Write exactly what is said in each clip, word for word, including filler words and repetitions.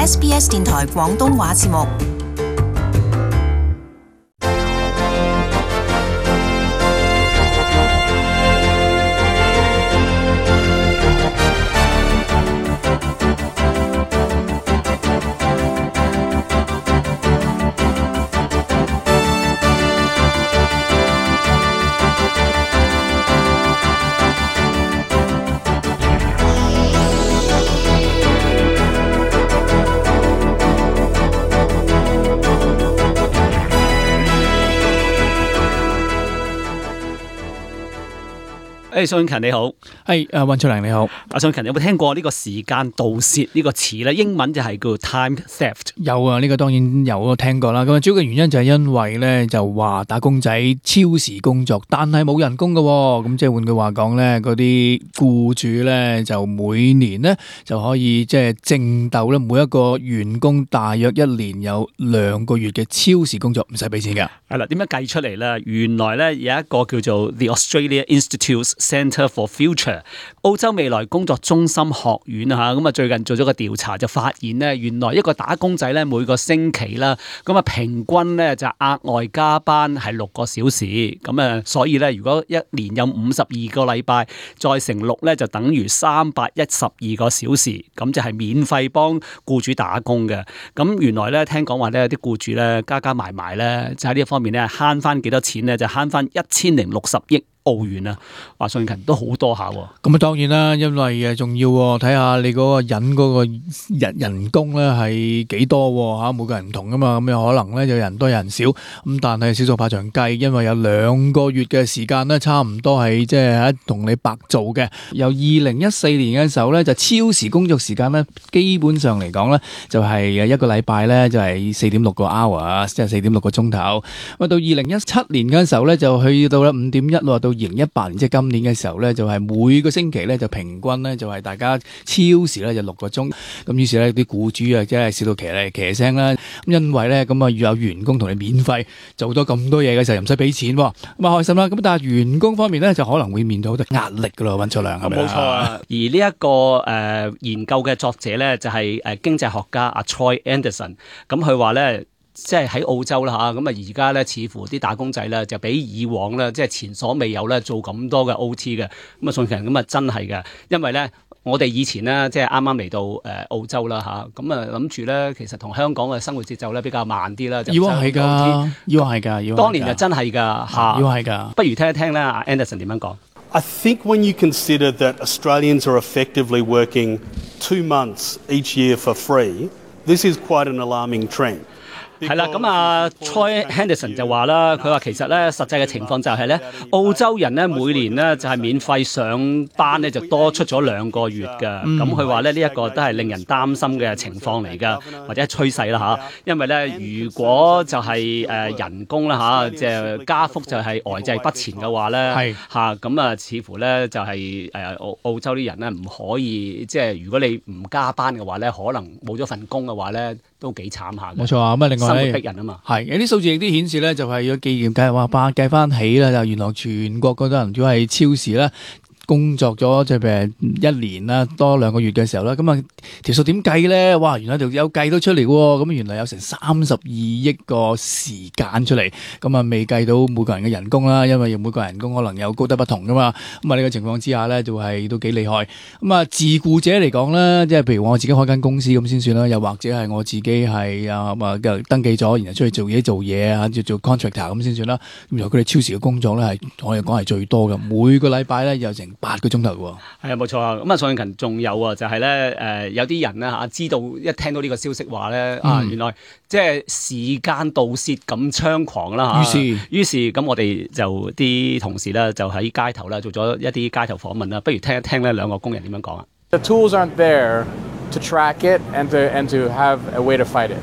S B S 電台廣東話節目。 誒，宋勤你好， 係誒，溫卓良你好。 阿宋勤有冇聽過呢個時間盜竊呢個詞咧？英文就係叫 time theft。 有啊，呢、這個當然有聽過啦。咁啊，主要嘅原因就係因為咧，就話打工仔超時工作，但係冇人工嘅、哦。咁即係換句話講咧，嗰啲僱主咧就每年咧就可以即係淨鬥咧每一個員工大約一年有兩個月嘅超時工作，唔使俾錢㗎。 係啦，點樣計出嚟咧？原來咧有一個叫做 The Australia Institute Centre for Future 澳洲未來工作中心學院啊，咁啊最近做咗個調查，就發現咧，原來一個打工仔咧每個星期啦，咁啊平均咧就額外加班係六個小時，咁啊所以咧如果一年有五十二個禮拜，再乘六咧就等於三百一十二個小時，咁就係免費幫僱主打工嘅。咁原來咧聽講話咧有啲僱主咧加加埋埋咧就喺呢一方面咧慳翻幾多錢咧，就慳翻一千零六十億澳元啊，話宋勤都好多下喎。 咁啊，當然啦，因為誒仲要睇下你嗰個人嗰個人人工咧係幾多嚇，每個人唔同噶嘛，咁有可能咧有人多有人少，咁但係少數怕長計，因為有兩個月嘅時間咧，差唔多係即係同你白做嘅。由二零一四年嘅時候咧，就超時工作時間咧，基本上嚟講咧就係誒一個禮拜咧就係四點六個 hour，即係四點六個鐘頭。咁到二零一七年嘅時候咧就去到咧五點一咯，到二零一八年即係今年嘅時候咧，就係每個星期咧就平均咧就係大家超時咧就六個鐘，咁於是咧啲僱主啊即係笑到騎嚟騎聲啦，咁因為咧咁啊要有員工同你免費做多咁多嘢嘅時候又唔使俾錢，咁啊開心啦。咁但係員工方面咧就可能會面對好多壓力噶咯，溫卓良係咪？ 冇錯啊。而呢、這、一個誒、呃、研究嘅作者咧就係、是、誒經濟學家阿 Troy Anderson， 咁佢話咧。即係喺澳洲啦嚇，咁啊而家咧似乎啲打工仔咧就比以往咧即係前所未有咧做咁多嘅 O T 嘅，咁啊宋勤咁啊真係嘅，因為咧我哋以前咧即係啱啱嚟到誒澳洲啦嚇，咁啊諗住咧其實同香港嘅生活節奏咧比較慢啲啦， 以往係㗎，以往係㗎，以往當年就真係㗎嚇， 以往係㗎， 不如聽一聽咧阿 Anderson 點樣講。 I think when you consider that Australians are effectively working two months each year for free, this is quite an alarming trend. 係啦，咁啊 Troy Henderson 就話啦，佢話其實咧實際嘅情況就係咧，澳洲人咧每年咧就係免費上班咧就多出咗兩個月㗎。咁佢話咧呢一個都係令人擔心嘅情況嚟㗎，或者趨勢啦嚇。因為咧如果就係誒人工啦嚇，即係加幅就係呆滯不前嘅話咧，嚇咁啊似乎咧就係誒澳澳洲啲人咧唔可以即係如果你唔加班嘅話咧，可能冇咗份工嘅話咧都幾慘下。 冇錯啊，咁啊另外。 生活逼人啊嘛， 係有啲數字亦都顯示咧，就係要紀念計劃班計翻起啦，就原來全國嗰啲人都係超時啦。工作咗即係譬如一年啦，多兩個月嘅時候啦，咁啊條數點計咧？哇！原來就有計到出嚟喎，咁原來有成三十二億個時間出嚟，咁啊未計到每個人嘅人工啦，因為每個人工可能有高低不同噶嘛，咁啊呢個情況之下咧就係都幾厲害。咁啊自僱者嚟講咧，即係譬如我自己開間公司咁先算啦，又或者係我自己係啊啊登記咗，然後出去做嘢做嘢啊，做做 contractor 咁先算啦。原來佢哋超時嘅工作咧係可以講係最多嘅，每個禮拜咧有成八個鐘頭喎。係啊，冇錯啊。咁啊，宋勤仲有啊，就係咧誒，有啲人咧嚇知道一聽到呢個消息話咧、嗯、啊，原來即係時間盜竊咁猖狂啦嚇。於是於是咁，我哋就啲同事咧就喺街頭啦做咗一啲街頭訪問啦。不如聽一聽咧兩個工人點樣講啊。 The tools aren't there to track it and to and to have a way to fight it.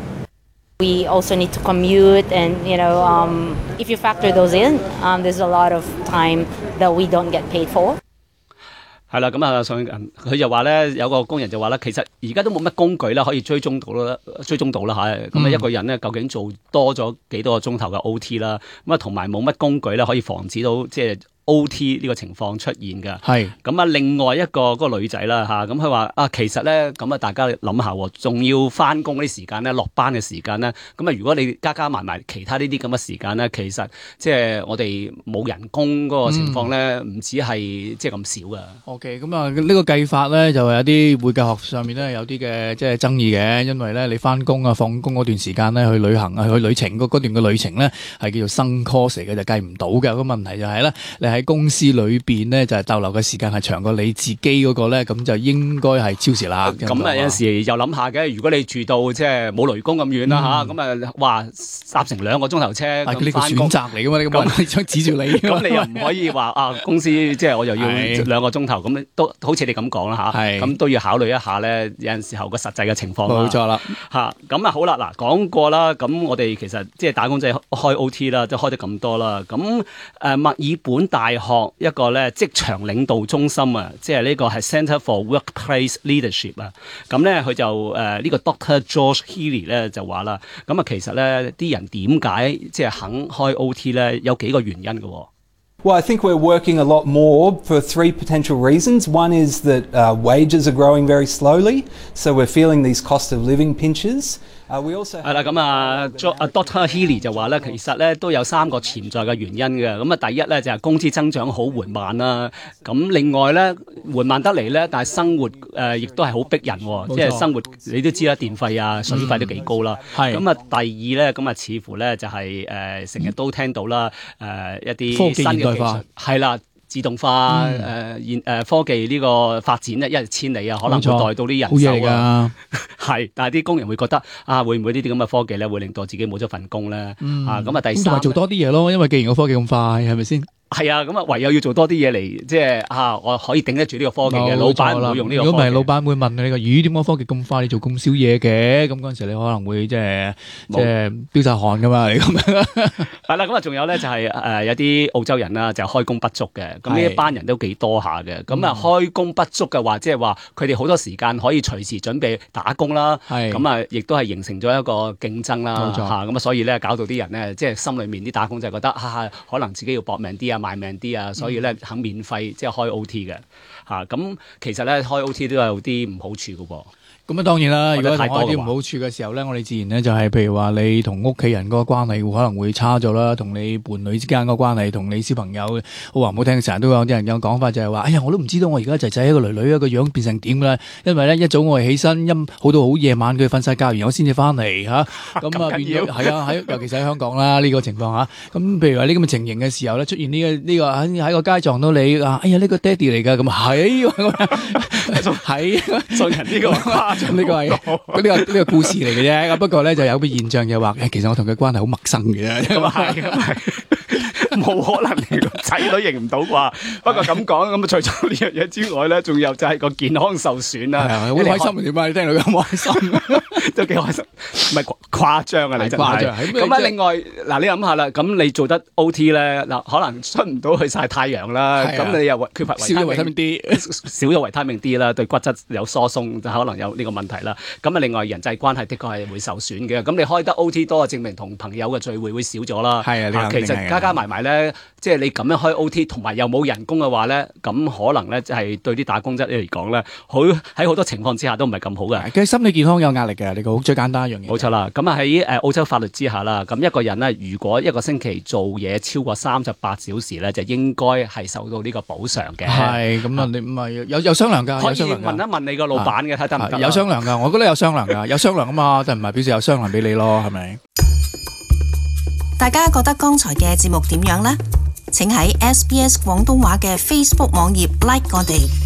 We also need to commute and, you know, um, if you factor those in, um, there's a lot of time that we don't get paid for. 係啦，咁啊，上佢就話咧，有個工人就話咧，其實而家都冇乜工具啦，可以追蹤到啦，追蹤到啦嚇。咁啊，一個人咧究竟做多咗幾多個鐘頭嘅 O T 啦，咁啊，同埋冇乜工具咧可以防止到即係 O T 呢個情況出現嘅。 係咁啊，另外一個嗰個女仔啦嚇，咁佢話啊，其實咧咁啊，大家諗下喎，仲要翻工啲時間咧，落班嘅時間咧，咁啊，如果你加加埋埋其他呢啲咁嘅時間咧，其實即係我哋冇人工嗰個情況咧，唔止係即係咁少噶。 OK，咁啊呢個計法咧就係有啲會計學上面咧有啲嘅即係爭議嘅，因為咧你翻工啊放工嗰段時間咧去旅行啊去旅程嗰嗰段嘅旅程咧係叫做生 cost 嘅，就計唔到嘅。個問題就係咧，你喺公司裏邊咧就係逗留嘅時間係長過你自己嗰個咧，咁就應該係超時啦。 咁啊有陣時又諗下嘅，如果你住到即係冇雷公咁遠啦嚇，咁啊話搭成兩個鐘頭車咁呢個選擇嚟㗎嘛，你咁你想指住你， 咁你又唔可以話啊公司即係我又要兩個鐘頭，咁都好似你咁講啦嚇，咁都要考慮一下咧，有陣時候個實際嘅情況。 冇錯啦嚇，咁啊好啦，嗱講過啦，咁我哋其實即係打工仔開 O T 啦，都開得咁多啦，咁誒墨爾本大學一個咧職場領導中心啊，即係呢個係 Centre for Workplace Leadership 啊，咁咧佢就誒、呃這個、呢個 Doctor George Healy 咧就話啦，咁啊其實咧啲人點解即係肯開 O T 咧，有幾個原因嘅喎。 Well, I think we're working a lot more for three potential reasons. One is that uh, wages are growing very slowly, so we're feeling these cost of living pinches. Uh, we also 係啦，咁啊，Doctor Healy 就話咧，其實咧都有三個潛在嘅原因嘅。咁啊，第一咧就係工資增長好緩慢啦。咁另外咧緩慢得嚟咧，但係生活誒亦都係好逼人喎，即係生活你都知啦，電費啊、水費都幾高啦。係咁啊，第二咧咁啊，似乎咧就係誒成日都聽到啦，誒一啲新嘅技術係啦。自動化誒現誒科技呢個發展咧一日千里啊，可能會帶到啲人手啊，係，但係啲工人會覺得啊，會唔會呢啲咁嘅科技咧會令到自己冇咗份工咧？嗯、啊，咁啊第三， 同埋做多啲嘢咯，因為既然個科技咁快，係咪先？ 係啊，咁啊唯有要做多啲嘢嚟，即係啊，我可以頂得住呢個科技嘅，老闆唔會用呢個科技。 如果唔係，老闆會問你個，咦？點解科技咁快？你做咁少嘢嘅？咁嗰陣時你可能會即係即係飆晒汗噶嘛？你咁樣係啦，咁啊仲有咧就係誒有啲澳洲人啦，就開工不足嘅，咁呢一班人都幾多下嘅。咁啊開工不足嘅話，即係話佢哋好多時間可以隨時準備打工啦。係咁啊，亦都係形成咗一個競爭啦。嚇咁啊，所以咧搞到啲人咧，即係心裏面啲打工仔覺得啊，可能自己要搏命啲啊。賣命啲啊，所以咧肯免費即係開 O T 嘅嚇，咁、啊、其實咧開 O T 都有啲唔好處嘅噃。咁啊，當然啦，如果開啲唔好處嘅時候咧，我哋自然咧就係譬如話你同屋企人嗰個關係會可能會差咗啦，同你伴侶之間個關係，同你小朋友，好話唔好聽，成日都有啲人有講法就係話，哎呀，我都唔知道我而家仔仔一個女女一個樣變成點啦，因為咧一早我哋起身，陰好到好夜晚佢瞓晒覺，然後先至翻嚟嚇，咁啊變咗係啊，喺尤其是喺香港啦呢、這個情況嚇，咁譬如話呢咁嘅情形嘅時候咧，出現呢、這個呢、這個喺喺個街撞到你啊，哎呀呢、這個爹哋嚟㗎，咁係係做人呢個呢個係呢、這個呢、這個故事嚟嘅啫，不過咧就有個現象就話，誒其實我同佢關係好陌生嘅，咁啊係，咁係冇可能你個仔女認唔到啩？不過咁講，咁啊除咗呢樣嘢之外咧，仲有就係個健康受損啦。係啊，好開心點解？你聽到咁開心，都幾開心，唔係誇張啊！你真係咁啊！另外嗱，你諗下啦，咁你做得 O T 咧，嗱可能出唔到去曬太陽啦，咁你又缺乏維他命 D， 少咗維他命 D 啦，對骨質有疏鬆，就可能有呢個問題啦。咁啊，另外人際關係的確係會受損嘅。咁你開得 O T 多，證明同朋友嘅聚會會少咗啦。係啊，其實加加埋埋咧，即係你咁樣開 O T，同埋又冇人工嘅話咧，咁可能咧就係對啲打工仔嚟講咧，好喺好多情況之下都唔係咁好嘅。其實心理健康有壓力嘅，你講最簡單一樣嘢。冇錯啦。咁啊喺誒澳洲法律之下啦，咁一個人咧，如果一個星期做嘢超過三十八小時咧，就應該係受到呢個補償嘅。係咁啊，你唔係有有商量㗎？可以問一問你個老闆嘅睇得唔得？有商量㗎，我覺得有商量㗎，有商量啊嘛，就唔係表示有商量俾你咯，係咪？ 大家覺得剛才嘅節目點樣呢？請喺 S B S 廣東話嘅 Facebook 網頁 like 我哋。